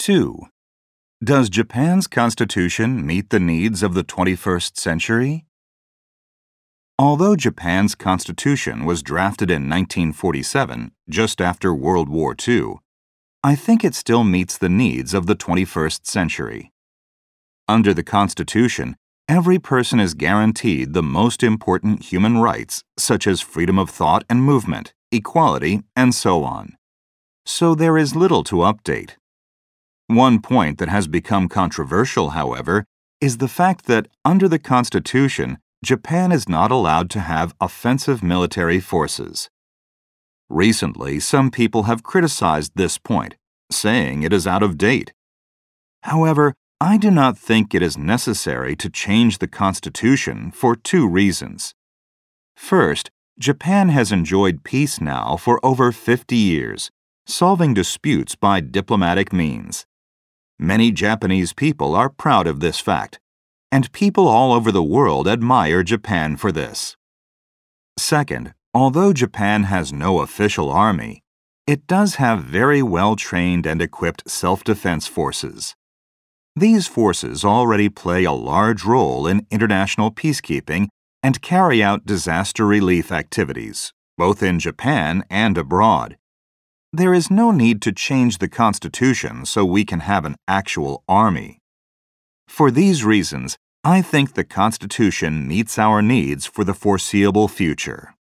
2. Does Japan's constitution meet the needs of the 21st century? Although Japan's constitution was drafted in 1947, just after World War II, I think it still meets the needs of the 21st century. Under the Constitution, every person is guaranteed the most important human rights, such as freedom of thought and movement, equality, and so on. So there is little to update. One point that has become controversial, however, is the fact that under the Constitution, Japan is not allowed to have offensive military forces. Recently, some people have criticized this point, saying it is out of date. However, I do not think it is necessary to change the Constitution for two reasons. First, Japan has enjoyed peace now for over 50 years, solving disputes by diplomatic means. Many Japanese people are proud of this fact, and people all over the world admire Japan for this. Second, although Japan has no official army, it does have very well-trained and equipped self-defense forces. These forces already play a large role in international peacekeeping and carry out disaster relief activities, both in Japan and abroad. There is no need to change the Constitution so we can have an actual army. For these reasons, I think the Constitution meets our needs for the foreseeable future.